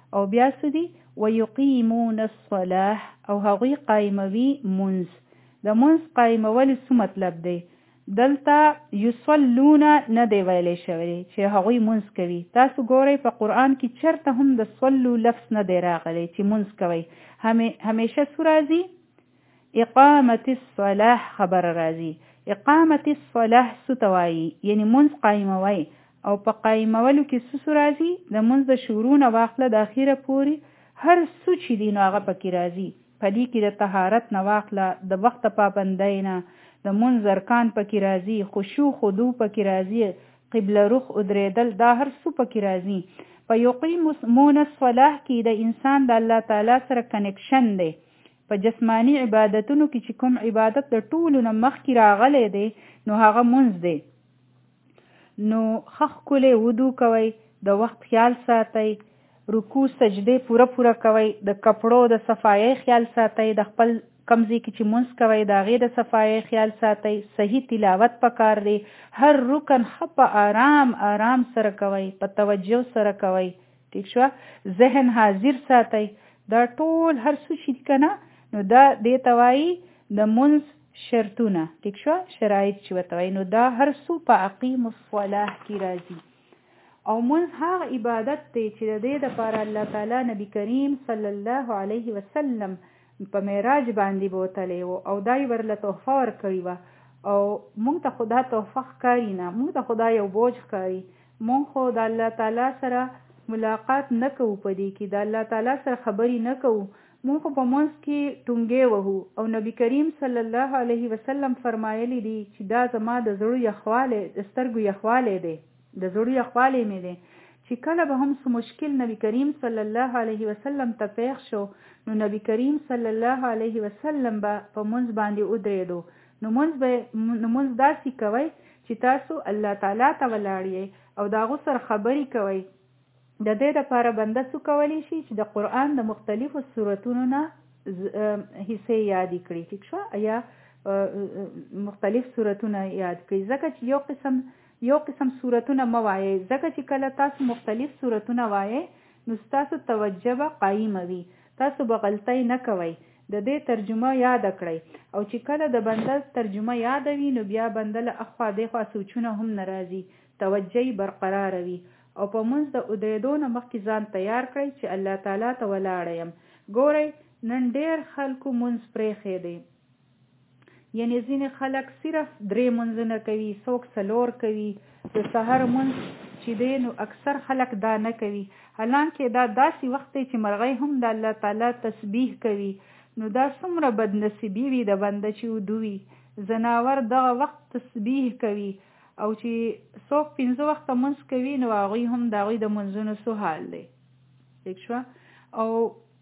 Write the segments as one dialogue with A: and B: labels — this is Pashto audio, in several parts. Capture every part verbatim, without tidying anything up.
A: او بیا سدي ويقيمون الصلاة او هغوی قائموي منز. د منز قائمول څه مطلب دی؟ دلته یصلون نه دی ویلی شوی چې هغوی منز کوي. تاسو ګورئ په قرآن کې چرته هم د صلو لفظ نه دی راغلی چې منز کوي. همیشه څه راځي؟ اقامت الصلاة خبر راځي. اقامت الصلاة څه ته وایي؟ یعنی منز قائموي. او په قائمولو کې څه راځي؟ د منز د شروع نه واخله د اخیره پورې هر څه چې دی نو هغه پکې راځي. په دې کې د طهارت نه واخله، د وخت پابندۍ نه، د منځ ارکان پکې راځي، خشوع خضوع پکې راځي، قبله رخ ادریدل، دا هر څه پکې راځي. په یقیمون الصلاة کې د انسان د الله تعالی سره کنیکشن دی. په جسمانی عبادتونو کې چې کوم عبادت د ټولو نه مخکې راغلی دی نو هغه منځ دی. نو خخ کلی وضو کوئ، د وخت خیال ساتئ، رکوع سجدې پوره پوره کوئ، د کپړو د صفایۍ خیال ساتئ، د خپل کمزې کې چې منځ کوئ د هغې د صفایۍ خیال ساتئ، صحیح تلاوت پکار دی، هر رکن ښه په آرام آرام سره کوئ، په توجه سره کوئ. ټیک شوه؟ ذهن حاضر ساتئ. دا ټول هر څه چې دي که نه نو دا دې ته وایي د منځ شرطونه. ټیک شوه؟ شرایط چې ورته وایي. نو دا هر څه په اقیم الصلاة کې راځي. او منځ هغه عبادت دی چې د دې دپاره الله تعالی نبی کریم صلی الله علیه وسلم په معراج باندې بوتلی و او دای ورله تحفه ورکړې وه. او موږ ته خو دا تحفه ښکاري نه، موږ ته خو دا یو بوج ښکاري. موږ خو د الله تعالی سره ملاقات نه کوو، په دې کې د الله تعالی سره خبرې نه کوو. موږ خو په منځ کې ټونګې وهو. او نبی کریم صلی الله علیه وسلم فرمایلی دی چې دا زما د زړه یخوالی، د سترګو یخوالی دی، د زړه یخوالی مې دی چې کله به هم څه مشکل نبی کریم صلی الله علیه وسلم ته پیښ شو نو نبی کریم صلی الله علیه وسلم به په منځ باندې ودرېدو. نو منځ به نو منځ داسې کوئ چې تاسو الله تعالی ته ولاړ یې او د هغو سره خبرې کوئ. د دې دپاره بنده څه کولی شي چې د قرآن د مختلفو صورتونو نه حصې یادې کړي. ټیک شوه؟ یا مختلف صورتونه یاد کړي. ځکه چې یو قسم یو قسم صورتونه مه وایئ، ځکه چې کله تاسو مختلف صورتونه وایئ نو ستاسو توجه به قایمه وي، تاسو به غلطۍ نه کوئ. د دې ترجمه یاد کړئ. او چې کله د بنده ترجمه یاد وي نو بیا بنده له اخوا دېخوا سوچونه هم نه راځي، توجه یې برقراره وي. او په منځ د ودرېدو نه مخکې ځان تیار کړئ چې الله تعالی ته ولاړه یم. ګورئ نن ډېر خلکو منځ پرېښی دی. یعنی ځینې خلک صرف درې منځونه کوي، څوک څلور کوي. د سحر منځ چې دی نو اکثر خلک دا نه کوي. حالانکه دا داسې وخت دی چې مرغۍ هم د الله تعالی تسبیح کوي. نو دا څومره بدنصیبي وي د بنده چې ودوي. ځناور دغه وخت تسبیح کوي او چې څوک پنځه وخته منځ کوي نو هغوی هم د هغوی د منځونو څه حال دی. ٹھیک شوه؟ او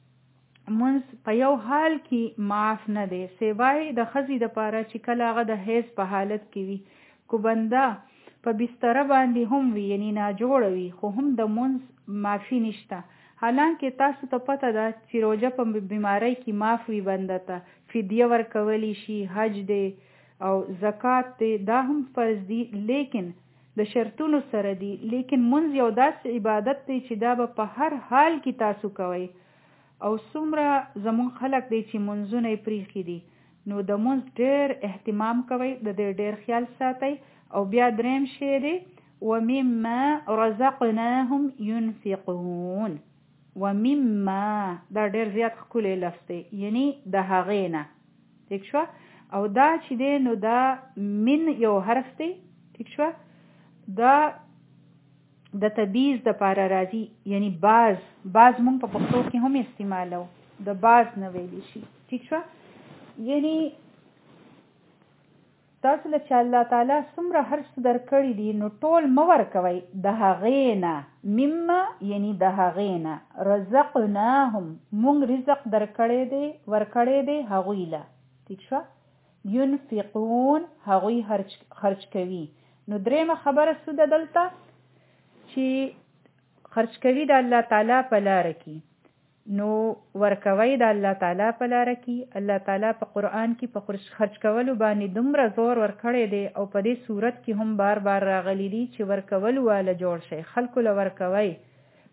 A: منځ په یو حال کې معاف نه دی سوای د ښځې دپاره چې کله هغه د حیض په حالت کې وي. کو بنده په بستره باندې هم وي یعنی ناجوړه وي خو هم د منځ معافي نشته. حالانکه تاسو ته پته ده چې روژه په بیماری کې معاف وي بنده ته، فدیه ورکولی شي، حج دی او زکات دی، دا هم فرض دي لیکن د شرطونو سره دي. لیکن منځ یو داسې عبادت دی چې دا به په هر حال کې تاسو کوئ. او څومره زمون خلک دی چې منځونه یې پریښي دي نو د منځ ډېر اهتمام کوئ، د دې ډېر خیال ساتئ. او بیا دریم شی دی ومما رزقناهم ينفقون. ومما دا ډېر زیات ښکلی لفظ دی یعنی د هغې نه. ٹھیک شوه؟ او دا چې دی نو دا من یو حرف دی. ٹھیک شوه؟ دا د تبعیض دپاره راځي یعنی باز. باز مونږ په پښتو کې هم استعمالو، د باز نه ویلی شي. ٹھیک شوه؟ یعنی تاسو له چې الله تعالی څومره هر څه درکړي دي نو ټول مه ورکوئ، د هغې نه. مما یعنی د هغې نه. رزقناهم مونږ رزق درکړی دی، ورکړی دی هغوی له. ٹھیک شوه؟ ينفقون هغوی خرج کوي. نو دریمه خبره څه ده دلته چې خرج کوي د الله تعالی په لاره کې. نو ورکوي د الله تعالی په لاره کې. الله تعالی په قرآن کې په خرج کولو باندې دومره زور ورکړی دی او په دې صورت کې هم بار بار راغلی دی چې ورکولو والا جوړ شي. خلکو له ورکوي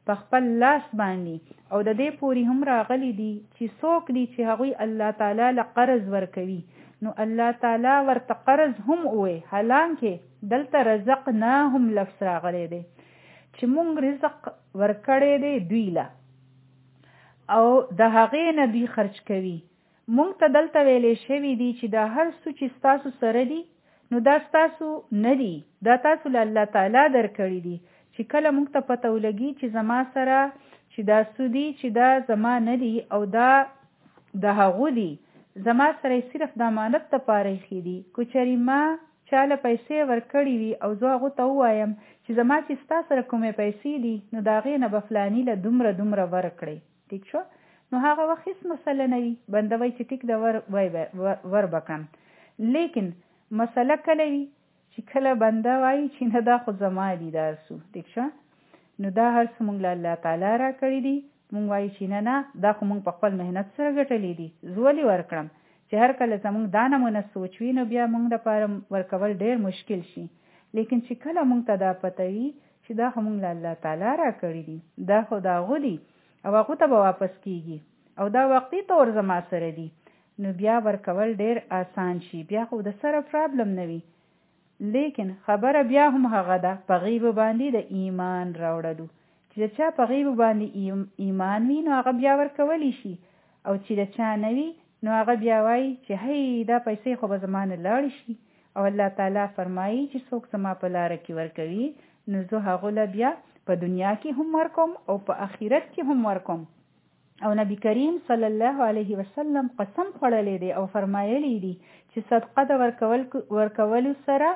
A: په خپل لاس باندې. او د دې پوری هم راغلی دي چې څوک دي چې هغوی الله تعالی له قرض ورکوي نو الله تعالی ورته قرض هم وې، حالانکه دلته رزقناهم لفظ راغلی دی چې مونږ رزق ورکړی دی دوی له او د هغې نه دوی خرج کوي. مونږ ته دلته ویلې شوي دي چې دا هر څه چې ستاسو سره دي نو دا ستاسو نه دي، دا تاسو له الله تعالی درکړي دي. چې کله مونږ ته پته ولګي چې زما سره چې دا څه دي چې دا زما نه دي او دا د هغو دي، زما سره صرف د امانت دپاره ایښي دي. که چېرې ما چاله پیسې ورکړې وي او زه هغو ته ووایم چې زما چې ستا سره کومې پیسې دي نو د هغې نه به فلاني له دومره دومره ورکړئ، ټیک شو، نو هغه وخت هېڅ مسله نه وي، بنده وایي چې ټیک ده ور ور به کړم. لیکن مسله کله وي چې کله بنده وایي چې نه دا خو زما دي دا څو، ټیک شو، نو دا هر څه مونږ له الله تعالی راکړي دي. مونږ وایو چې نه نه دا خو مونږ په خپل محنت سره ګټلي دي، زه ولې ورکړم. چې هر کله زمونږ دا نمونه سوچ وي نو بیا مونږ دپاره ورکول ډېر مشکل شي. لیکن چې کله مونږ ته دا پته وي چې دا خو مونږ له الله تعالی راکړي دي، دا خو د هغو دي او هغو ته به واپس کیږي او دا وقتي طور زما سره دي، نو بیا ورکول ډېر آسان شي، بیا خو د سره پرابلم نه وي. لیکن خبره بیا هم هغه ده په غیب باندې د ایمان راوړلو، چې چا په غیب باندې ایمان وي نو هغه بیا ورکولی شي، او چې د چا نه وي نو هغه بیا وایي چې هی دا پیسې خو به زما نه لاړې شي. او الله تعالی فرمایي چې څوک زما په لاره کې ورکوي نو زه هغو له بیا په دنیا کې هم ورکوم او په آخرت کې هم ورکوم. او نبی کریم صلی الله علیه وسلم قسم خوړلی دی او فرمایلی دی چې صدقه د ورکول ورکولو سره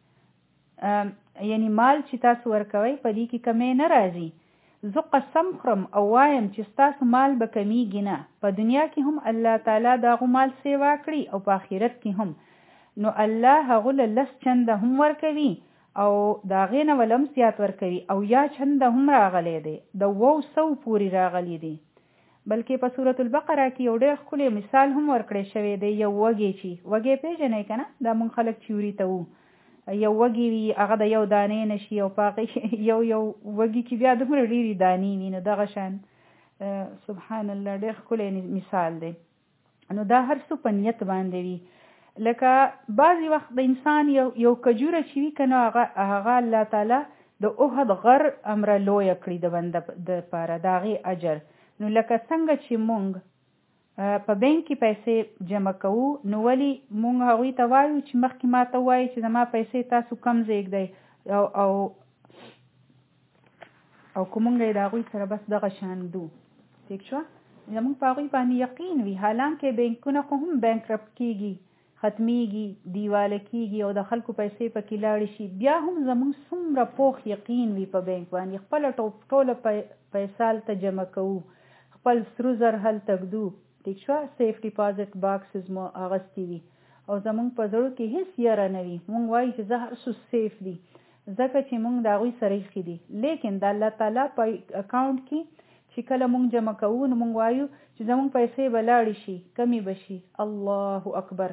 A: یعنی مال چې تاسو ورکوئ په دې کې کمی نه راځي. زه قسم خورم او وایم چې ستاسو مال به کمیږي نه، په دنیا کې هم الله تعالی د هغو مال سیوا کړي او په آخرت کې هم، نو الله هغو له لس چنده هم ورکوي او د هغې نه ولم زیات ورکوي، او یا چنده هم راغلی دی، د اوو سو پورې راغلی دی. بلکې په سورة البقره کې یو ډېر ښکلی مثال هم ورکړی شوی دی. یو وږی چې وږی پېژنئ که نه، دا مونږ خلک چوري ته وو، یو وږي وي هغه د یو دانې نه شي او په هغې یو یو وږي کې بیا دومره ډېرې دانې وي، نو دغه شان سبحان الله ډېر ښکلی مثال دی. نو دا هر څه په نیت باندې وي. لکه بعضې وخت د انسان یو یو کجوره چې وي که نو هغه الله تعالی د احد غر امره لویه کړي د بنده دپاره، د هغې اجر. نو لکه څنګه چې مونږ په بینک کې پیسې جمع کوو نو ولې مونږ هغوی ته وایو چې مخکې ما ته ووایي چې زما پیسې تاسو کم زیږدئ او او او که مونږ یې د هغوی سره بس دغه شان دو، ټیک شوه، زمونږ په هغوی باندې یقین وي، حالانکه بینکونه خو هم بینکرپټ کېږي، ختمیږي، دیواله کېږي او د خلکو پیسې پکې لاړې شي، بیا هم زمونږ څومره پوخ یقین وي په بینک باندې، خپله ټوله پیسه هلته جمع کوو، خپل سرو زر هلته ږدو، ټیک شوه، سیف ډیپازټ باکسز مو اغوستي وي او زمونږ په زړو کې هېڅ یره نه وي، مونږ وایو چې زه هر څه سیف دي ځکه چې مونږ د هغوی سره ایښي دي. لیکن د الله تعالی په اکاونټ کې چې کله مونږ جمع کوو نو مونږ وایو چې زمونږ پیسې به لاړې شي، کمې به شي. الله اکبر،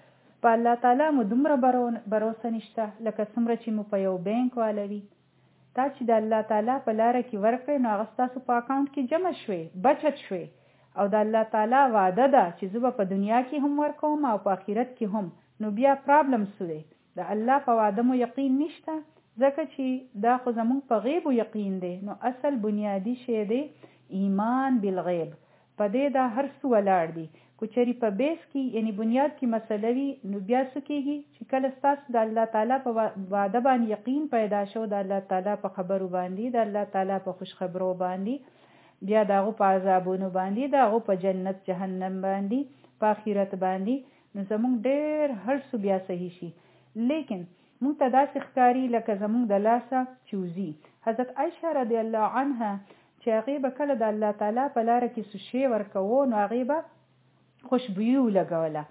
A: په الله تعالی مو دومره بروسه نشته لکه څومره چې مو په یو بینک والا وي. تا چې د الله تعالی په لاره کې ورکړې نو هغه ستاسو په اکاونټ کې جمع شوې، بچت شوې، او د الله تعالی وعده ده چې زه به په دنیا کې هم ورکوم او په آخرت کې هم. نو بیا پرابلم څه دی؟ د الله په وعده مو یقین نشته ځکه چې دا خو زمونږ په غیبو یقین دی. نو اصل بنیادی شی دی ایمان بالغیب، په دې دا هر څه ولاړ دي. که چېرې په بیس کې یعنی بنیاد کې مسله وي نو بیا څه کېږي چې کله ستاسو د الله تعالی په وعده باندې یقین پیدا شو، د الله تعالی په خبرو باندې، د الله تعالی په خوشخبرو باندې، بیا د هغو په عذابونو باندې، د هغو په جنت جهنم باندې، په آخرت باندې، نو زمونږ ډېر هر څه بیا صحیح شي. لیکن مونږ ته داسې ښکاري لکه زمونږ د لاسه چوزي. حضرت عایشه رضی الله عنها چې هغې به کله د الله تعالی په لاره کې څه شی ورکوو نو هغې به خوشبويي ولګوله،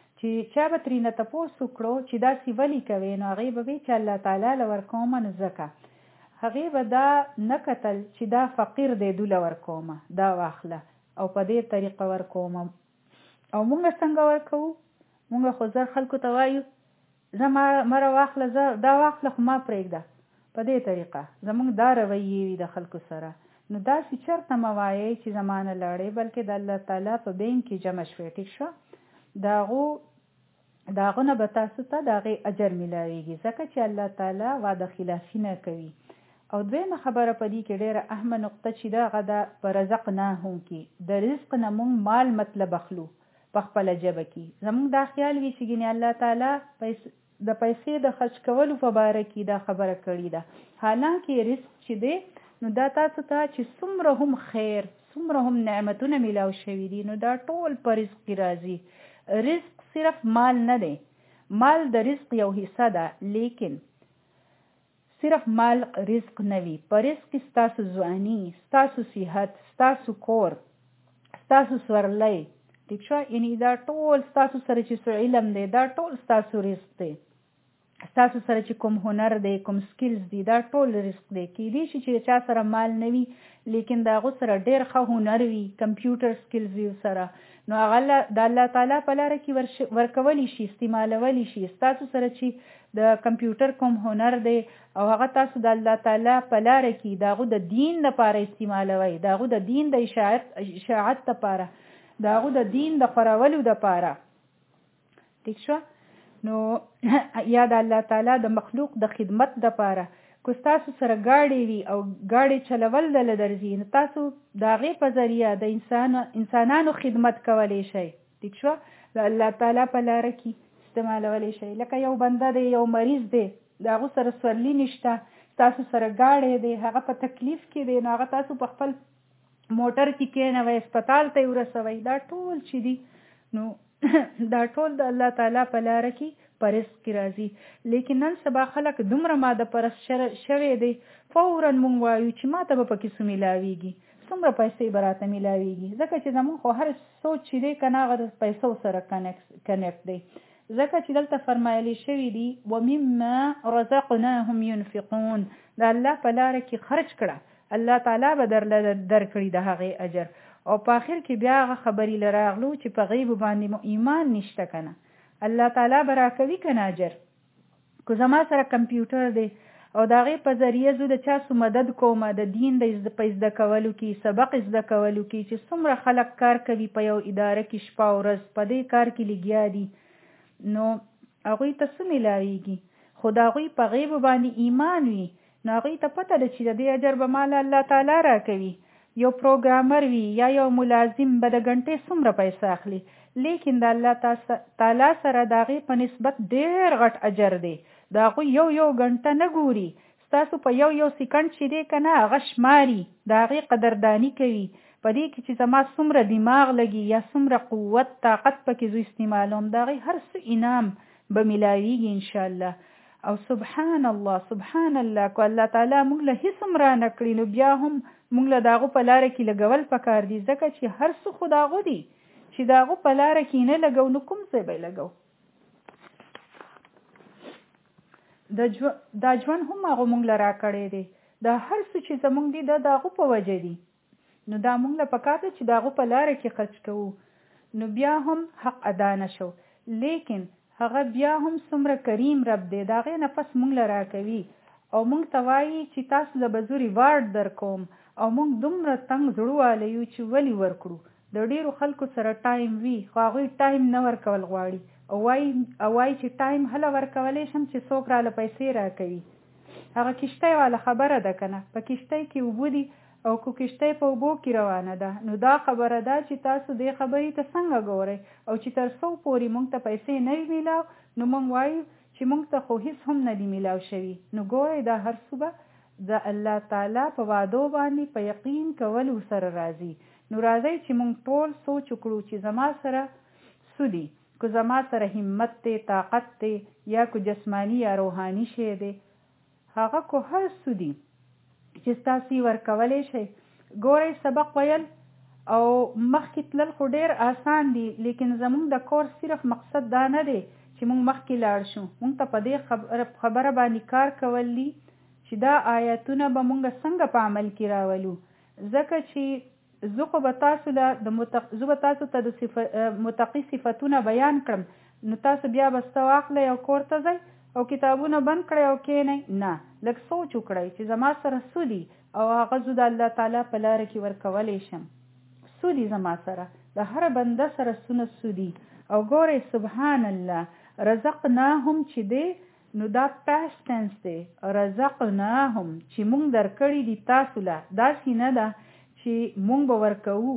A: چې چا به ترېنه تپوس وکړو چې داسې ولې کوې نو هغې به وی چې الله تعالی له ورکومه نو ځکه. هغې به دا نه کتل چې دا فقیر دی دوله ورکومه، دا واخله او په دې طریقه ورکومه. او مونږ څنګه ورکوو؟ مونږ خو زر خلکو ته وایو زه مره واخله، زه دا واخله خو ما پرېږده، په دې طریقه زمونږ دا رویې وي د خلکو سره. نو داسې چېرته مه وایئ چې زمانه لاړې، بلکې د الله تعالی په بینک کې جمع شوې. ټیک شو؟ د هغو د هغه نه به تاسو ته د هغې اجر میلاویږي، ځکه چې الله تعالی وعده خلافي نه کوي. او دویمه خبره په دې کې ډېره اهمه نقطه چې ده هغه ده په رزقناهم کې د رزق نه مونږ مال مطلب اخلو په خپله ژبه کې. زمونږ دا خیال وي چې ګینې الله تعالی د پیسې د خرج کولو په باره کې دا خبره کړې ده، حالانکه رزق چې دی نو دا تاسو ته چې څومره هم خیر څومره هم نعمتونه میلاو شوي دي نو دا ټول په رزق کې راځي. رزق صرف مال نه دی، مال د رزق یو حصہ ده، لیکن صرف مال رزق نه وي. په رزق کې ستاسو ځواني، ستاسو صحت، ستاسو کور، ستاسو سورلی، ټیک شو؟ یعنی دا ټول ستاسو سره چې څه علم دی دا ټول ستاسو رزق دی. ستاسو سره چې کوم هنر دی، کوم سکلز دی، دا ټول رزق دی. کیدای شي چې چا سره مال نه وي لیکن دا هغه سره ډېر ښه هنر وي، کمپیوټر سکلز وي سره، نو هغه د الله تعالی په لاره کې ورکولی شي، استعمالولی شي. ستاسو سره چې د کمپیوټر کوم هنر دی او هغه تاسو د الله تعالی په لاره کې د هغه د دین لپاره استعمالوئ، د هغه د دین د اشاعت لپاره، د هغه د دین د خپرولو لپاره، ټیک شو؟ نو یا د الله تعالی د مخلوق د خدمت لپاره. که تاسو سره گاډي وي او گاډي چلول دله درځي نو تاسو د هغې په ذریعه د انسان انسانانو خدمت کولی شئ، ټیک شو؟ د الله تعالی په لاره کې استعمالولی شئ. لکه یو بنده دی، یو مریض دی، د هغه سره سورلي نشته، تاسو سره گاډی دی، هغه په تکلیف کې دی، نو هغه تاسو په خپل موټر کې کېنوئ، هسپتال ته یې ورسوئ. دا ټول چې دي نو دا ټول د الله تعالی په لاره کې په رزق کې راځي. لیکن نن سبا خلک دومره ماده پرست شوی دی، فورا مونږ وایو چې ما ته به پکې څه میلاویږي، څومره پیسې به راته میلاویږي، ځکه چې زمونږ خو هر سوچ چې دی که نه هغه د پیسو سره کنیکټ دی. ځکه چې دلته فرمایلی شوي دي ومما رزقناهم ينفقون، د الله په لاره کې خرج کړه، الله تعالی به درله درکړي د هغې اجر. او په آخر کې بیا هغه خبرې له راغلو چې په غیب باندې مو ایمان نشته که نه، الله تعالی به راکوي که نه اجر. که زما سره کمپیوټر دی او د هغې په ذریعه زه د چا څو مدد کوم د دین د په زده کولو کې، سبق زده کولو کې، چې څومره خلک کار کوي په یو اداره کې شپه او ورځ په دې کار کې لګیا دي، نو هغوی ته څه میلاویږي؟ خو د هغوی په غیب باندې ایمان وي نو هغوی ته پته ده چې د دې اجر به مال الله تعالی راکوي. یو پروګرامر وي یا یو ملازم به د غنټې څومره پیسې اخلي، لیکن د الله تعالی سره د هغې په نسبت ډېر غټ اجر دی. د هغوی یو یو غنټه نه ګوري، ستاسو په یو یو سیکنډ چې دی که نه هغه شماري، د هغې قدرداني کوي په دې کې چې زما څومره دماغ لګي یا څومره قوت طاقت پکې زه استعمالوم، د هغې هر څه انعام به میلاویږي انشاءالله. او سبحان الله سبحان الله، که الله تعالی موږ له هېڅ هم را نه کړي نو بیا هم موږ له د هغو په لاره کې لګول پکار دي، ځکه چې هر څه خو د هغو دي، چې د هغو په لاره کې نه لګو نو کوم ځای به یې لګو. دا ژوند هم هغو موږ له را کړی دی، دا هر څه چې زموږ دي دا د هغو په وجه دي، نو دا موږ له پکار ده چې د هغو په لاره کې خرج کوو. نو بیا هم حق ادا نه شو، لیکن هغه بیا هم څومره کریم رب دی، د هغې نه پس موږ له راکوي او موږ ته وایي چې تاسو له به زه ریوارډ در کوم. او موږ دومره تنګ زړه والی یو چې ولې ورکړو. د ډېرو خلکو سره ټایم وي خو هغوی ټایم نه ورکول غواړي او وایي او وایي چې ټایم هله ورکولی شم چې څوک راله پیسې راکوي. هغه کشتۍ والا خبره ده که نه، په کشتۍ کې اوبه دي او که کشتۍ په اوبو کې روانه ده نو دا خبره ده چې تاسو دې خبرې ته څنګه ګورئ، او چې تر څو پورې موږ ته پیسې نه وي میلاو نو موږ وایو چې موږ ته خو هېڅ هم نه دي میلاو شوي. نو ګورئ دا هر څه به د الله تعالی په وعدو باندې په یقین کولو سره راځي. نو راځئ چې موږ ټول سوچ وکړو چې زما سره څه دي، که زما سره همت دی، طاقت دی، یا که جسمانی یا روحاني شی دی، هغه کو هر څه دي چې تاسو یې ورکولی شئ. ګورئ سبق ویل او مخکې تلل خو ډېر آسان دي، لیکن زموږ د کورس صرف مقصد دا نه دی چې موږ مخکې لاړ شو، موږ ته په دې خبره باندې کار کول دي چې دا آیاتونه به موږ څنګه په عمل کې راولو. ځکه چې زه خو به تاسو له د متق... زه به تاسو ته د صف... متقي صفتونه بیان کړم، نو تاسو بیا به سته واخلئ او کور ته ځئ او کتابونه بند کړئ او کېنئ نه، لږ سوچ وکړئ چې زما سره څه دي او هغه زه د الله تعالی په لاره کې ورکولی شم. څه دي زما سره؟ د هر بنده سره څونه څه دي. او ګورئ سبحان الله رزقناهم چې دی نو دا پاست ټنس دی. رزقناهم چې مونږ درکړي دي تاسو له، داسې نه ده چې مونږ به ورکوو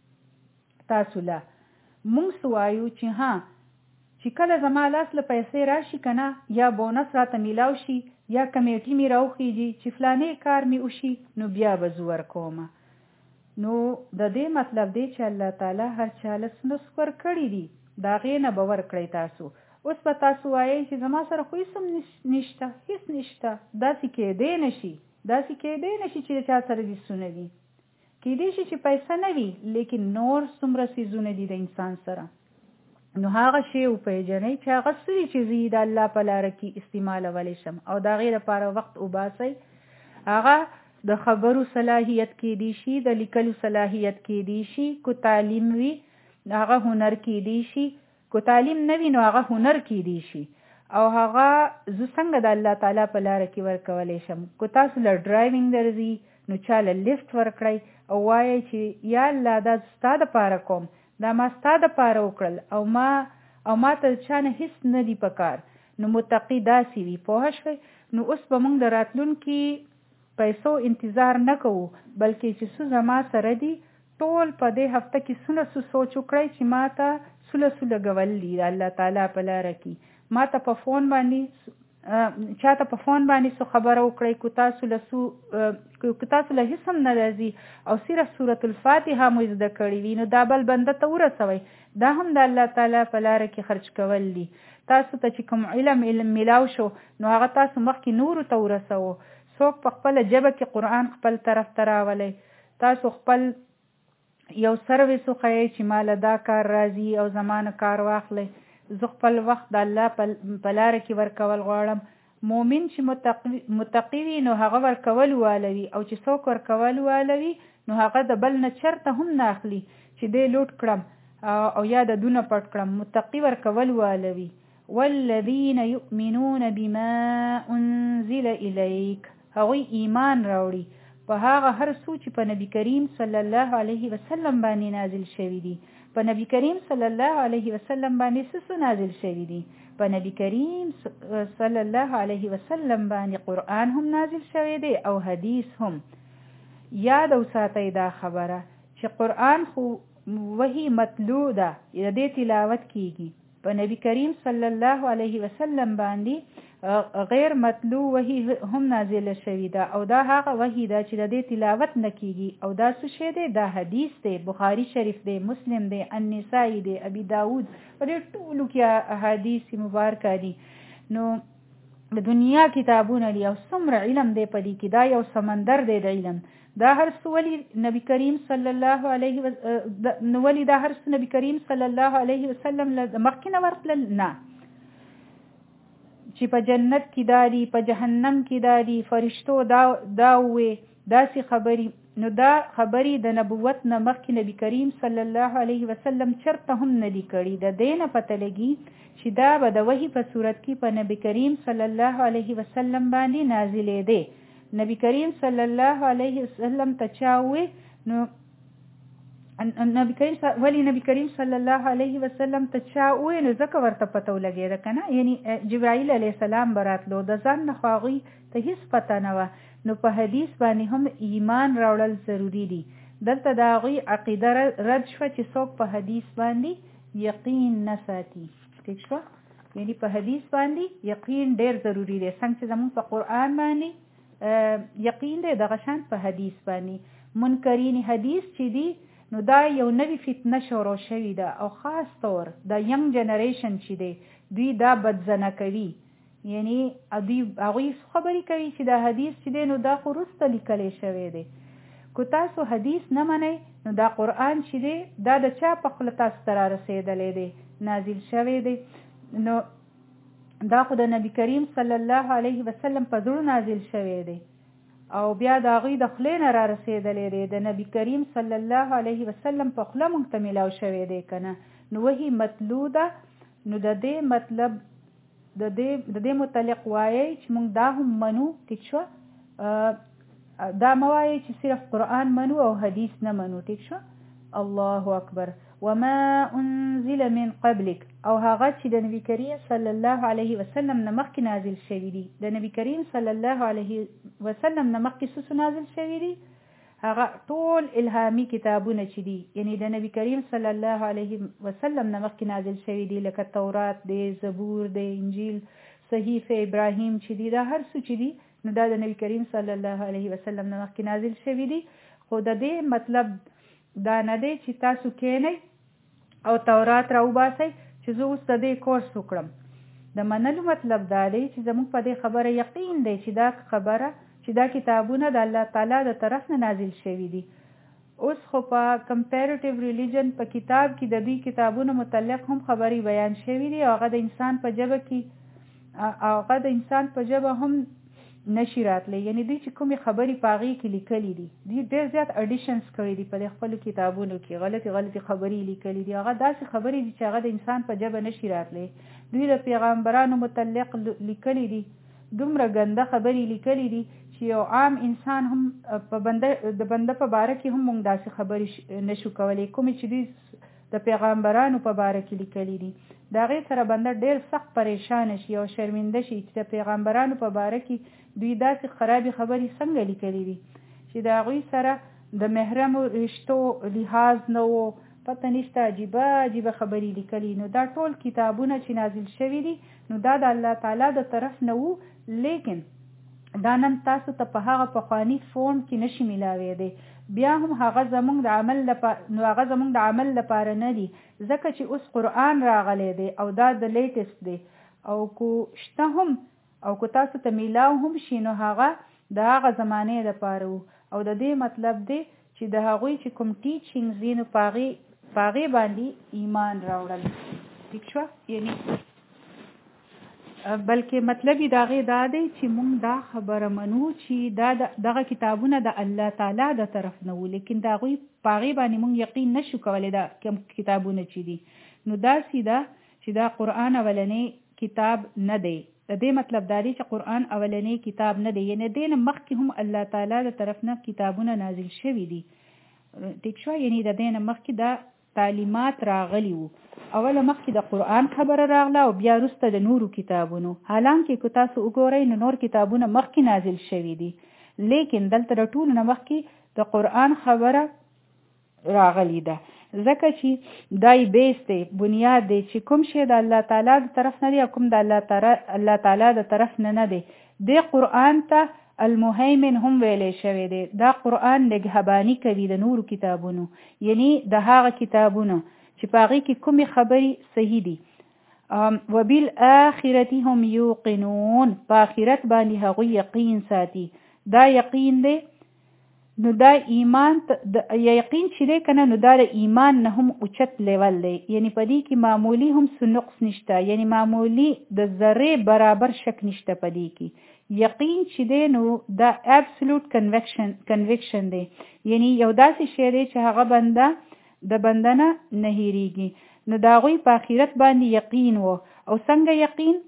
A: تاسو له. مونږ څه وایو چې ها چې کله زما لاس له پیسې راشي که نه، یا بونس راته میلاو شي یا کمیټي مې راوخیږي چې فلانې کار مې وشي نو بیا به زه ورکومه. نو د دې مطلب دی چې الله تعالی هر چا له څه نسک ورکړي دي، د هغې نه به ورکړئ تاسو. اوس به تاسو وایئ چې زما سره خو هېڅ هم نشته، هېڅ نشته. داسې کېدی نه شي، داسې کېدی نه شي چې د چا سره دې څونه وي. کېدی شي چې پیسه نه وي لیکن نور څومره څیزونه دي د انسان سره. نو هغه شی وپېژنئ چې هغه څه دي چې زه د الله په لاره کې استعمالولی شم او د هغې لپاره وخت وباسئ. هغه د خبرو صلاحیت کېدی شي، د لیکلو صلاحیت کېدی شي، کو تعلیم وي هغه هنر کېدی شي، کو تعلیم نه وي نو هغه هنر کېدی شي. او هغه زه څنګه د الله تعالی په لاره کې ورکولی شم. کو تاسو له ډرایوینګ درځي نو چا له لیفټ ورکړئ او وایئ چې یا الله دا ستا دپاره کوم، دا ما ستا دپاره وکړل او ما او ما ته چا نه هېڅ نه دي په کار. نو متقي داسې وي. پوه شوئ؟ نو اوس به موږ د راتلونکي پیسو انتظار نه کوو، بلکې چې څه زما سره دي ټول په دې هفته کې څونه څه سوچ وکړئ چې ما ته څه څه لګول دي د الله تعالی په لاره کې. ما ته په فون باندې چا ته په فون باندې څه خبره وکړئ، که تاسو له څو که تاسو له هېڅ هم نه راځي او صرف سورة الفاتحه مو زده کړې وي نو دا بل بنده ته ورسوئ. دا هم د الله تعالی په لاره کې خرج کول دي. تاسو ته چې کوم علم علم میلاو شو نو هغه تاسو مخکې نورو ته ورسوو. څوک په خپله ژبه کې قرآن خپل طرف ته راولئ. تاسو خپل یو سروس وښیئ چې ما له دا کار راځي او زما نه کار واخلئ. زه خپل وخت د الله په لاره کې ورکول غواړم. مؤمن چې متقي وي نو هغه ورکول والوي، او چې څوک ورکول والوي نو هغه د بل نه چرته هم نه اخلي چې دی لوټ کړم او یا د دونه پټ کړم. متقي ورکول والوي. والذین یؤمنون بما انزل الیک، هغوی ایمان راوړي په هغه هر څه چې په نبی کریم صلی الله علیه وسلم باندې نازل شوي دي. په نبی کریم صلی الله علیه وسلم باندې څه څه نازل شوي دي؟ په نبی کریم صلی الله علیه وسلم باندې قرآن هم نازل شوی دی او حدیث هم. یاد وساتئ دا خبره چې قرآن خو وحی مطلوع ده، د دې تلاوت کیږي. په نبی کریم صلی الله علیه وسلم باندې غیر مطلوع وحی هم نازل شوی ده او دا هغه وحی ده چې د دې تلاوت نه کیږي. او دا څه شی دی؟ دا حدیث دی، بخاری شریف دی، مسلم دی، النسائی دی، ابي داود، په دې ټولو کې احادیث مبارکه دي. نو د دنیا کتابونه دي او څومره علم دی په دې کې، دا یو سمندر دی د علم. دا هر څه ولی نبی کریم صلی الله علیه وسلم ولی دا هر څه نبی کریم صلی الله علیه وسلم مخکې نه ورتلل؟ نه. چې په جنت کې داري، په جهنم کې داري، فرشتو دا دا وې داسې خبري. نو دا خبري د نبوت نه مخکې نبی کریم صلی الله علیه وسلم چرته هم نه دي کړي. د دې نه پته لګي چې دا به د وحي په صورت کې په نبی کریم صلی الله علیه وسلم باندې نازلې دی. نبی کریم صلی الله علیه وسلم ته چا وې نو نبی کریم ولی نبی کریم صلی الله علیه وسلم ته چا وې نو ځکه ورته پته ولګېده که نه. یعنی جبرائیل علیه السلام به راتلو، د ځان نه خو هغوی ته هېڅ پته نه وه. نو په حدیث باندې هم ایمان راوړل ضروري دي. دلته د هغوی عقیده رد شوه چې څوک په حدیث باندې یقین نه ساتي. ټیک شوه؟ یعنی په حدیث باندې یقین ډېر ضروري دی. څنګه چې زموږ په قرآن باندې یقین دی، دغه شان په حدیث باندې. منکرین حدیث چې دي نو دا یو نوی فتنه شروع شوې ده او خاص طور د ینګ جنریشن چې دی دوی دا بدزنه کوي. یعنی دوی هغوی خبرې کوي چې دا حدیث چې دی نو دا خو وروسته لیکلی شوی دی. که تاسو حدیث نه منئ نو دا قرآن چې دی دا د چا په خوله تاسو ته رارسېدلی دی، نازل شوی دی. نو دا خو د نبی کریم صلی الله علیه وسلم په زړه نازل شوی دی او بیا د هغوی د خولې نه را رسېدلی دی. د نبی کریم صلی الله علیه وسلم په خوله موږ ته میلاو شوی دی که نه. نو وحي مطلوع ده. نو د دې مطلب د دې د دې متعلق وایي چې موږ دا هم منو ټیک شو دا موایي چې صرف قرآن منو او حدیث نه منو ټیک شو الله اکبر وما انزل من قبلك او هغه چې د نبی کریم صلی الله علیه وسلم نه مخکې نازل شوی دی د نبی کریم صلی الله علیه وسلم نه مخکې څه نازل شوی دی هغه ټول الهامي کتابونه چې دي یعنی د نبی کریم صلی الله علیه وسلم نه مخکې نازل شوی دي لکه تورات دی زبور دی انجیل صحیفه ابراهیم چې دي دا هر څه چې دي نو دا د نبی کریم صلی الله علیه وسلم نه مخکې نازل شوی دي خو د دې مطلب دا نه دی چې تاسو کینئ او تورات راوباسئ چې زه اوس د دې کورس وکړم د منلو مطلب دا دی چې زموږ په دې خبره یقین دی چې دا خبره چې دا کتابونه د الله تعالی د طرف نه نازل شوي دي اوس خو په کمپیریټیو ریلیجن په کتاب کې د دې کتابونو متعلق هم خبري بیان شوي دي او هغه د انسان په ژبه کې هغه د انسان په ژبه هم نشي راتلی یعنی دوی چې کومې خبرې په هغې کې لیکلي دي دوی ډېر زیات اډیشنز کړي دي په دې خپلو کتابونو کې غلطې غلطې خبرې لیکلي دي هغه داسې خبرې دي چې هغه د انسان په ژبه نشي راتلی دوی د پیغمبرانو متعلق لیکلي دي دومره ګنده خبرې لیکلي دي چې یو عام انسان هم په بنده د بنده په باره کې هم موږ داسې خبرې نشو کولی کومې چې دوی د پیغمبرانو په باره کې لیکلي دي د هغې سره بنده ډېر سخت پریشانه شي او شرمنده شي چې د پیغمبرانو په باره کې دوی داسې خرابې خبرې څنګه لیکلي دي چې د هغوی سره د محرمو رشتو لحاظ نه و پته نشته عجیبه عجیبه خبرې لیکلي نو دا ټول کتابونه چې نازل شوي دي نو دا د الله تعالی د طرف نه وو لیکن دا نن تاسو ته په هغه پخواني فورم کې نشي میلاوی بیا هم هغه زمونږ د عمل لپاره نو هغه زمونږ د عمل لپاره نه دي ځکه چې اوس قرآن راغلی دی او دا د لیټسټ دی او کو شته هم او کو تاسو ته میلاو هم شي نو هغه د هغه زمانې لپاره وو او د دې مطلب دی چې د هغوی چې کوم ټیچینګز دي نو په هغې باندې ایمان راوړل ٹھیک شوه یعنی بلکې مطلب یې د هغې دا دی چې موږ دا خبره منو چې دا دغه کتابونه د الله تعالی د طرف نه وو لیکن د هغوی په هغې باندې موږ یقین نشو کولی دا کوم کتابونه چې دي نو داسې ده چې دا قرآن اولنی کتاب نه دی د دې مطلب دا دی چې قرآن اولنی کتاب نه دی یعنی دې نه مخکې هم الله تعالی د طرف نه کتابونه نازل شوي دي ټیک شوه یعنی د دې نه مخکې دا تعلیمات راغلي وو اوله مخکې د قرآن خبره راغله او بیا وروسته د نورو کتابونو حالانکې که تاسو وګورئ نو نور کتابونه مخکې نازل شوي دي لیکن دلته د ټولو نه مخکې د قرآن خبره راغلی ده ځکه چې دای بیس دی بنیاد دی چې کوم شی د الله تعالی د طرف نه دی او کوم د الله تعالی د طرف نه نه دی د قرآن ته المهیمن هم ویلې شوی دی دا قرآن نگهبانی کوي د نورو کتابونو یعنی د هغه کتابونو چې په هغې کې کومې خبرې صحیح دي وبالآخرة هم یوقنون په آخرت باندې هغوی یقین ساتي دا یقین دی نو دا ایمان یقین چې دی که نه نو دا د ایمان نه هم اوچت لیول دی یعنی په دې کې معمولی هم څه نقص نشته یعنی معمولی د ذرې برابر شک نشته په دې کې یقین چې دی نو دا ابسولوټ کنویکشن کنویکشن دی یعنی یو داسې شی دی چې هغه بنده د بنده نه نه هېرېږي نو د هغوی په آخرت باندې یقین و او څنګه یقین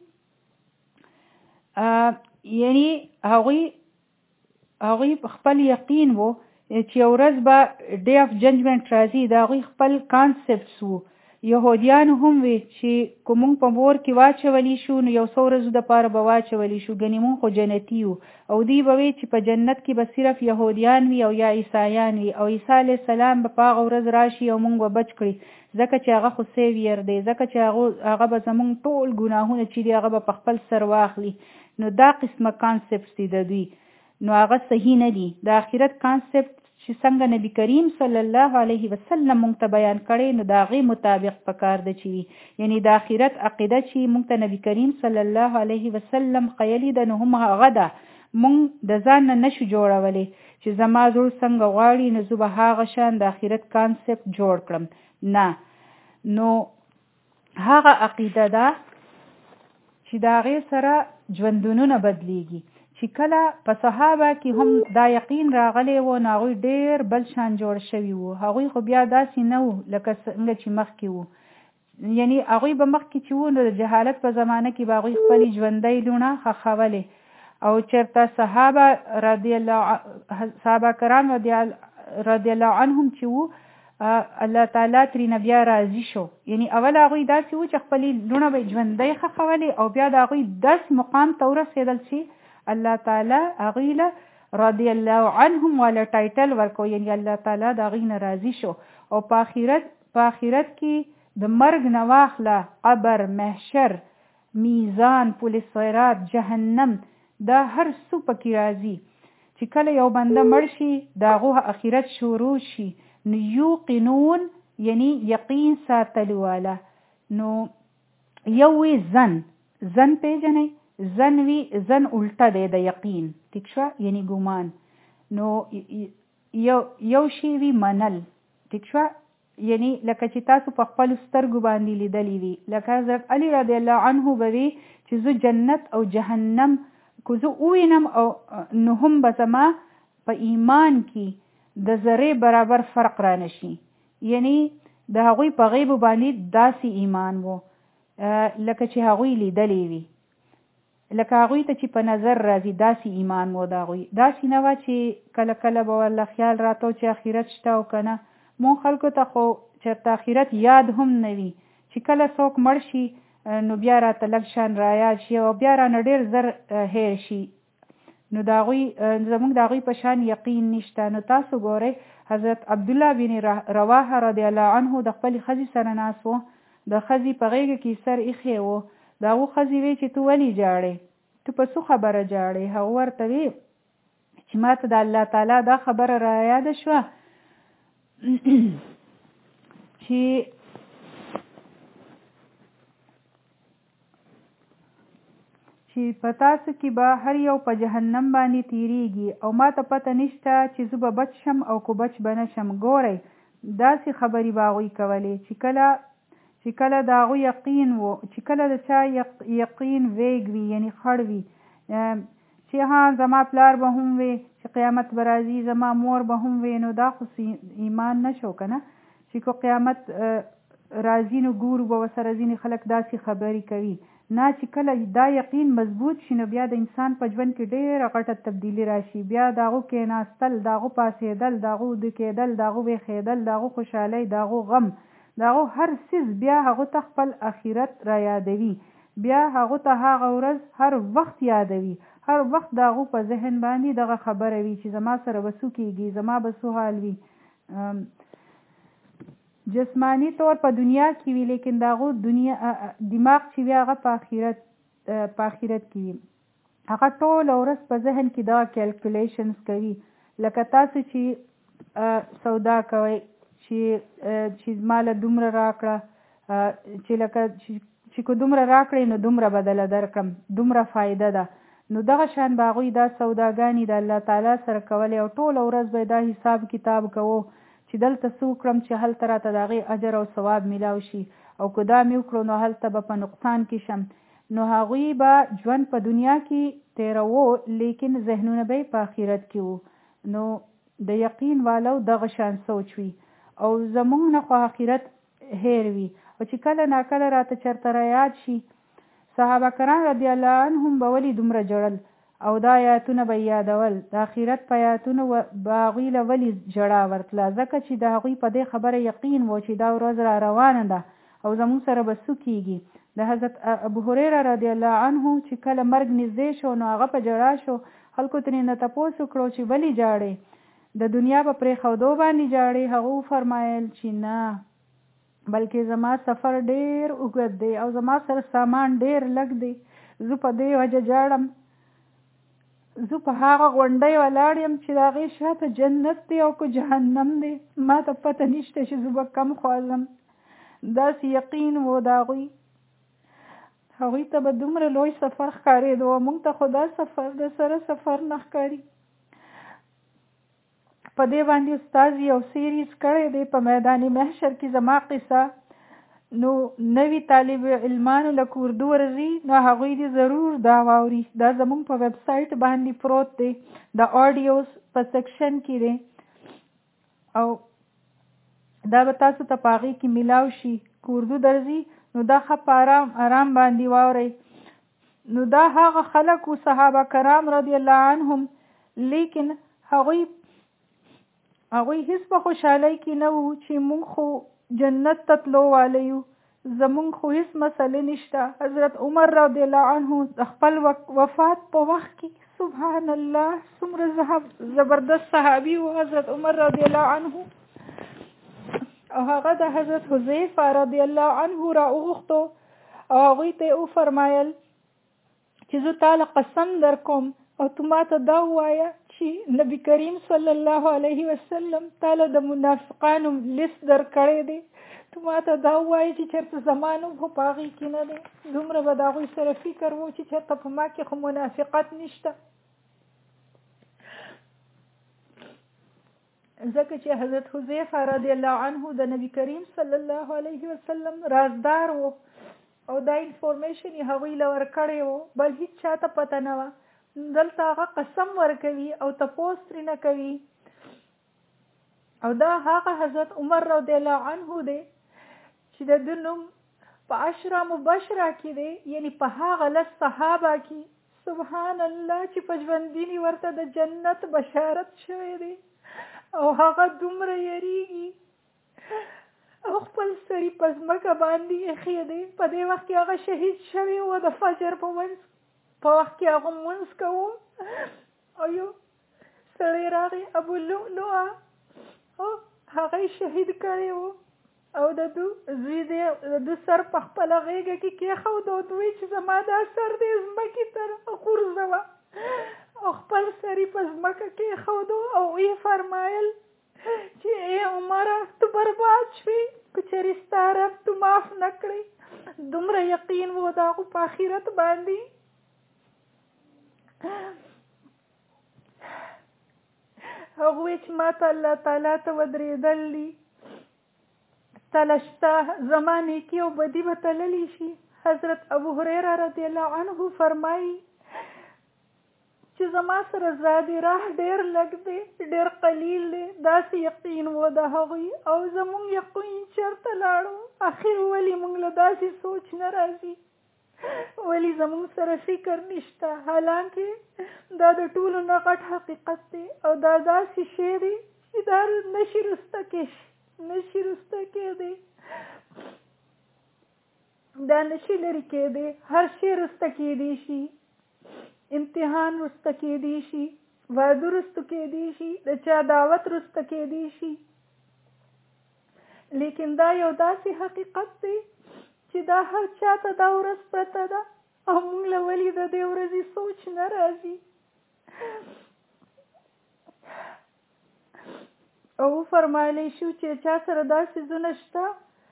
A: یعنی هغوی هغوی خپل یقین وو چې یو ورځ به ډے اف ججمنټ راځي د هغوی خپل کانسپټس وو یهودیان هم وی چې که مونږ په مور کې واچولی شو نو یو څو ورځو دپاره به واچولی شو ګنې مونږ خو جنتي یو او دوی به وی چې په جنت کې به صرف یهودیان وي او یا عیسایان وي او عیسی علیه السلام به په هغه ورځ راشي او مونږ به بچ کړي ځکه چې هغه خو سیویر دی ځکه چې هغه به زمونږ ټول ګناهونه چې دي هغه به په خپل سر واخلي نو دا قسمه کانسپټس دي د دوی نو هغه صحیح نه دي د آخرت کانسپټ چې څنګه نبی کریم صلی الله علیه وسلم مونږ ته بیان کړی نو د هغې مطابق پکار ده چې وي یعنی د آخرت عقیده چې مونږ ته نبی کریم صلی الله علیه وسلم ښیلې ده نو هم هغه ده مونږ د ځان نه نشو جوړولی چې زما زړه څنګه غواړي نو زه به هغه شان د آخرت کانسپټ جوړ کړم نه نو هغه عقیده ده چې د هغې سره ژوندونونه بدلیږي چې کله په صحابه کې هم دا یقین راغلی و نو هغوی ډېر بل شان جوړ شوي وو هغوی خو بیا داسې نه وو لکه څنګه چې مخکې وو یعنی هغوی به مخکې چې وو نو د جهالت په زمانه کې به هغوی خپلې ژوندۍ لوڼه ښخولې او چېرته صحابه رضی الله صحابه کرام رضی الله عنهم چې وو الله تعالی ترېنه بیا راضي شو. یعنی اول هغوی داسې وو چې خپلې لوڼه به یې ژوندۍ ښخولې او بیا د هغوی داسې مقام ته ورسېدل چې الله تعالی هغوی له رضی الله عنهم والا ټایټل ورکو، یعنی الله تعالی د هغوی نه راضي شو. او په آخرت په آخرت کې د مرګ نه واخله قبر، محشر، میزان، پل صراط، جهنم، دا هر څه پکې راځي. چې کله یو بنده مړ شي د هغو آخرت شروع شي نو یوقنون یعنی یقین ساتلو والا. نو یو وی زن زن پیژنئ، زن وی زن الټه دی د یقین، ټیک شوه، یعنی ګمان. نو یو یو شی وی منل، ټیک شوه، یعنی لکه چې تاسو په خپلو سترګو باندې لیدلی وي. لکه حضرت علی رضی الله عنه به وي چې زه جنت او جهنم که زه ووینم او نو هم به زما په ایمان کې د ذرې برابر فرق را نشي. یعنی د هغوی په غیبو باندې داسې ایمان وو لکه چې هغوی لیدلی وي، لکه هغوی ته چې په نظر راځي داسې ایمان وو د هغوی. داسې نه وه چې کله کله به ورله خیال راتو چې آخرت شته او که نه. مونږ خلکو ته خو چېرته آخرت یاد هم نه وي چې کله څوک مړ شي نو بیا راته لږ شان را یاد شي او بیا رانه ډېر زر هیر شي. نو د هغوی زموږ د هغوی په شان یقین نشته. نو تاسو ګورئ حضرت عبدالله بن رواحه رضی الله عنه د خپلې ښځې سره ناست و، د ښځې په غېږه کې سر ایښی و. د هغو ښځې وی چې ته ولې ژاړې، ته په څه خبره ژاړې؟ هغه ورته وی چې ما ته د الله تعالی دا خبره را یاده شوه چې چې په تاسو کې به هر یو په جهنم باندې تیریږي او ما ته پته نشته چې زه به بچ شم او که بچ به نه شم. ګورئ داسې خبرې به هغوی کولې چې کله چې کله د هغوی یقین و، چې کله د چا یقین ویګ وي یعنی خړ وي چې ها زما پلار به هم وي چې قیامت به راځي، زما مور به هم وي، نو دا خو ایمان نشو که نه چې که قیامت راځي نو ګورو به ورسره ځینې خلک داسې خبرې کوي. نه، چې کله دا یقین مضبوط شي نو بیا د انسان په ژوند کې ډېره غټه تبدیلي راشي. بیا د هغو کېناستل، د هغو پاڅېدل، د هغو ویده کېدل، د هغو ویښېدل، د هغو خوشحالۍ، د هغو غم، د هغو هر څیز بیا هغو ته خپل آخرت را یادوي. بیا هغو ته هغه ورځ هر وخت یادوي، هر وخت د هغو په ذهن باندې دغه خبره وي چې زما سره به څه کېږي، زما به څه حال وي. جسمانی طور په دنیا کې وي لیکن د هغو دنیا دماغ چې وي هغه په آخرت په آخرت کې وي. هغه ټوله ورځ په ذهن کې دغه کیلکولیشنز کوي. لکه تاسو چې سودا کوئ چې چې ماله دومره راکړه، چې لکه چې که دومره راکړئ نو دومره بدله درکړم، دومره فایده ده. نو دغه شان به هغوی دا سوداګانې د الله تعالی سره کولې او ټوله ورځ به دا حساب کتاب کوو چې دلته څه وکړم چې هلته راته د هغې اجر او ثواب میلاو شي، او که دا مې وکړو نو هلته به په نقصان کې شم. نو هغوی به ژوند په دنیا کې تېروو لیکن ذهنونه به یې په آخرت کې وو. نو د یقین والو دغه شان سوچ وي او زموږ نه خو آخرت هیر وي. او چې کله ناکله راته چېرته را یاد شي صحابه کرام رضی الله عنهم به ولې دومره ژړل او دا آیاتونه به یادول، د آخرت په آیاتونو به هغوی له ولې ژړا ورتله؟ ځکه چې د هغوی په دې خبره یقین و چې دا ورځ را روانه ده او زموږ سره به څه کېږي. د حضرت ابو هریره رضی الله عنه چې کله مرګ نږدې شو نو هغه په ژړا شو. خلکو ترېنه تپوس وکړو چې ولې ژاړې، د دنیا په پرېښودو باندې ژاړې؟ هغه وفرمایل چې نه، بلکې زما سفر ډېر اوږد دی او زما سره سامان ډېر لږ دی، زه په دې وجه ژاړم. زه په هغه غونډۍ ولاړ یم چې د هغې شاته جنت دی او که جهنم دی، ما ته پته نشته چې زه به کم خوازم. داسې یقین و د هغوی. هغوی ته به دومره لوی سفر ښکارېدو او موږ ته خو دا سفر د سره سفر نه ښکاري. په دې باندې استاد یو سیریز کړی دی په میدان محشر کې زما قصه. نو نوی طالب علمانو لکه اردو ورځي نو هغوی دې ضرور دا واوري. دا زموږ په ویب سایټ باندې پروت دی، د آډیوز په سیکشن کې دی او دا به تاسو ته په هغې کې میلاو شي. که اردو درځي نو دا ښه په آرام آرام باندې واورئ. نو دا هغه خلک و صحابه کرام رضی الله عنهم، لیکن هغوی هغوی هیڅ په خوشحالۍ کې نه وو چې مونږ خو جنت ته تلو والی یو، زمونږ خو هیڅ مسئله نشته. حضرت عمر رضی الله عنه د خپل وفات په وخت کې سبحان الله څومره زبردست صحابي و حضرت عمر رضی الله عنه، او هغه د حضرت حذیفه رضی الله عنه را وغوښتو او هغوی ته یې وفرمایل چې زه تعالی قسم در کوم او تو ما ته دا ووایه چې نبی کریم صلی الله علیه وسلم تعالی د منافقانو لیست در کړی دی، تو ما ته دا ووایه چې چېرته زما نوم خو په هغې کې نه دی. دومره به د هغوی سره فکر و چې چېرته په ما کې خو منافقت نشته، ځکه چې حضرت حذیفه رضی الله عنه د نبی کریم صلی الله علیه وسلم رازدار و او دا انفورمیشن یې هغوی له ورکړی و، بل هیڅ چاته پته نه وه. دلته هغه قسم ورکوي او تپوس ترېنه کوي، او دا هغه حضرت عمر رضی الله عنه دی چې د ده نوم په عشره مبشره کې دی، یعنی په هغه لس صحابه کې سبحان الله چې په ژوندینې ورته د جنت بشارت شوی دی، او هغه دومره یریږي او خپل سری په ځمکه باندې ایښی دی. په دې وخت کې هغه شهید شوی و، د فجر په منځ په وخت کې هغه مونځ کوو او یو سړی راغی ابو لؤلؤه او هغه شهید کړی و، او د ده زوی دی د ده سر په خپله غېږه کې کېښود او دوی چې زما دا سر دی ځمکې ته غورځوه او خپل سر یې په ځمکه کېښودو او ویې فرمایل چې ای عمره تو برباد شوې که چېرې ستا رب تو معاف نه کړې. دومره یقین و د هغو په آخرت باندې. هغوی چې ما ته الله تعالی ته ودرېدل دي، تله شته زما نیکي او بدي به تللی شي. حضرت ابو هریره رضی الله عنه فرمایي چې زما سره زادي راه ډېر لږ دی، ډېر قلیل دی. داسې یقین و د هغوی او زمونږ یقین چېرته لاړو. اخر ولې موږ له داسې سوچ نه راځي، ولې زمونږ سره فکر نشته، حالانکه دا د ټولو نه غټ حقیقت دی او دا داسې شی دی چې دا نشي رسته کېدی، نشي رسته کېدی، دا نشي لرې کېدی. هر شی رسته کېدی شي، امتحان رسته کېدی شي، واده رسته کېدی شي، د چا دعوت رسته کېدی شي، لیکن دا یو داسې حقیقت دی چې دا هر چا ته دا ورځ پرته ده او موږ له ولې د دې ورځې سوچ نه راځي. او وفرمایلی شو چې چا سره داسې ځونه شته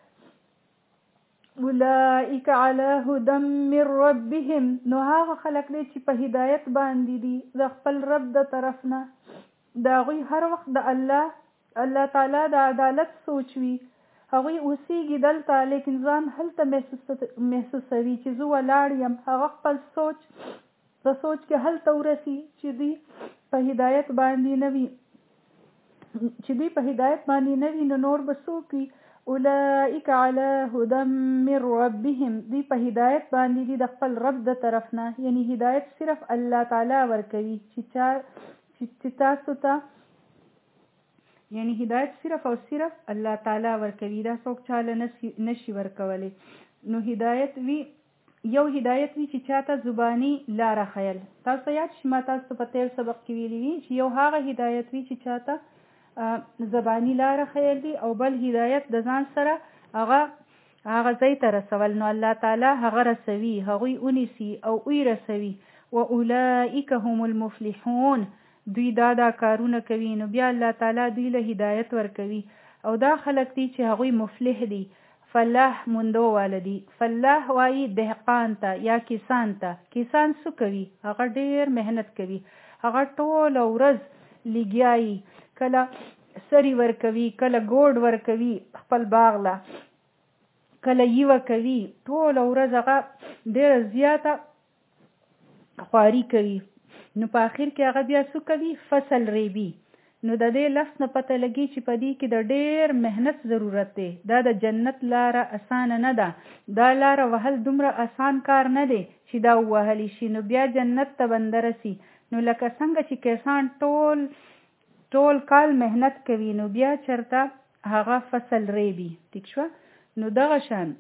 A: اولئک علی هدى من ربهم، نو هغه خلک دی چې په هدایت باندې دي د خپل رب د طرف نه. د هغوی هر وخت د الله الله تعالی د عدالت سوچ وي. هغوی اوسېږي دلته لیکن ځان هلته محسوسوي چې زه ولاړ یم. هغه خپل سوچ په سوچ کې هلته ورسي چې دوی په هدایت باندې نه وي، چې دوی په هدایت باندې نه وي نو نور به څوک وي. اولئک علی هدى من ربهم، دوی په هدایت باندې دي د خپل رب د طرف نه. یعنی هدایت صرف الله تعالی ورکوي چې چا چې تاسو ته، یعنی هدایت صرف او صرف الله تعالی ورکوي، دا څوک چاله نشي ورکولی. نو هدایت وی یو هدایت وی چې چاته زبانی لاره خیل. تاسو یاد شي ما تاسو په تیر سبق کې ویلي وي چې یو هغه هدایت وی چې چاته زبانی لاره خیل دي، او بل هدایت د ځان سره هغه هغه ځای ته رسول، نو الله تعالی هغه رسوي، هغوی اونیسي او اوی رسوي. و اولئک هم المفلحون، دوی دا دا کارونه کوي نو بیا الله تعالی دوی له هدایت ورکوي. او دا خلک دي چې هغوی مفلح دي، فلاح موندو والدي. فلاح وایي دهقان ته یا کسان ته. کسان څه کوي؟ هغه ډیر مهنت کوي، هغه ټوله ورځ لګیایي، کله سری ورکوي، کله ګوډ ورکوي خپل باغ له، کله یوه کوي، ټوله ورځ هغه ډیره زیاته خواري کوي. نو په آخر کې هغه بیا څه کوي؟ فصل ریبي. نو د دې لفظ نه پته لګي چې په دې کې د ډېر مهنت ضرورت دی. دا د جنت لاره اسانه نه ده. دا لاره وهل دومره اسان کار نه دی چې دا ووهلی شي نو بیا جنت ته بنده رسي. نو لکه څنګه چې کسان ټول ټول کال مهنت کوي نو بیا چرته هغه فصل ریبي. ټیک شوه؟ نو دغه شان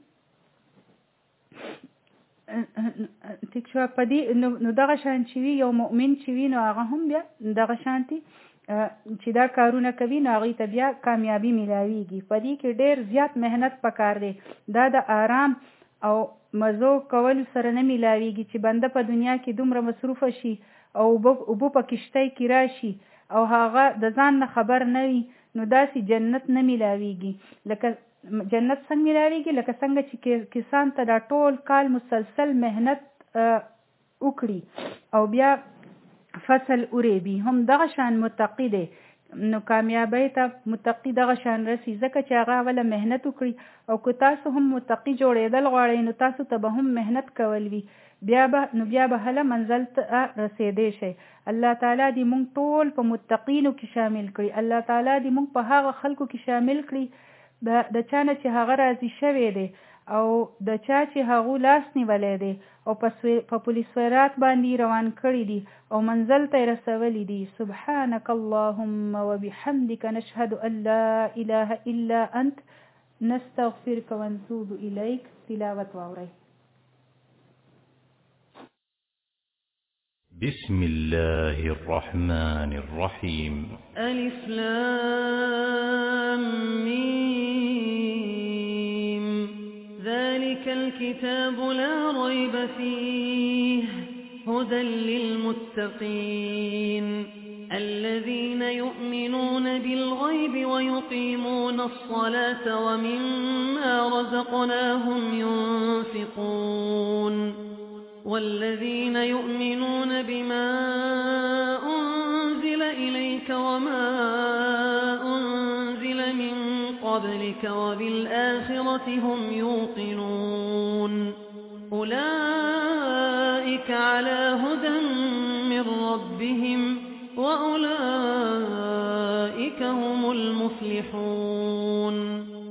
A: ټیک شوه په دې نو دغه شان چې وي یو مؤمن چې وي نو هغه هم بیا دغه شانتي چې دا کارونه کوي نو هغوی ته بیا کامیابي میلاویږي. په دې کې ډېر زیات مهنت پکار دی. دا د آرام او مزو کولو سره نه میلاویږي چې بنده په دنیا کې دومره مصروفه شي او اوبه په کشتۍ کې راشي او هغه د ځان نه خبر نه وي نو داسې جنت نه میلاویږي. لکه جنت څنګه میلاویږي؟ لکه څنګه چې کسان ته دا ټول کال مسلسل مهنت وکړي او بیا فصل اریبي. هم دغه شان متقی دی نو کامیابی ته متقی دغه شان رسی ځکه چې هغه اوله مهنت وکړي. او که تاسو هم متقی جوړېدل غواړئ نو تاسو ته به هم مهنت کول وي بیا به نو بیا به هله منزل ته رسېدی شئ. الله تعالی دې مونږ ټول په متقینو کې شامل کړي. الله تعالی دې مونږ په هغه خلکو کې شامل کړي د چا نه چې هغه راضي شوی دی او د چا چې هغه لاس نیولی دی او په پولیس ویرات باندې روان کړي دي او منزل ته رسولی دي. سبحانك اللهم وبحمدك نشهد ان لا اله الا انت نستغفرك ونتوب اليك. تلاوت واورئ.
B: بسم الله الرحمن الرحيم.
C: ألف لام ميم ذلك الكتاب لا ريب فيه هدى للمتقين الذين يؤمنون بالغيب ويقيمون الصلاة ومما رزقناهم ينفقون والذين يؤمنون بما أنزل إليك وما أنزل من قبلك وبالآخرة هم يوقنون أولئك على هدى من ربهم وأولئك هم المفلحون.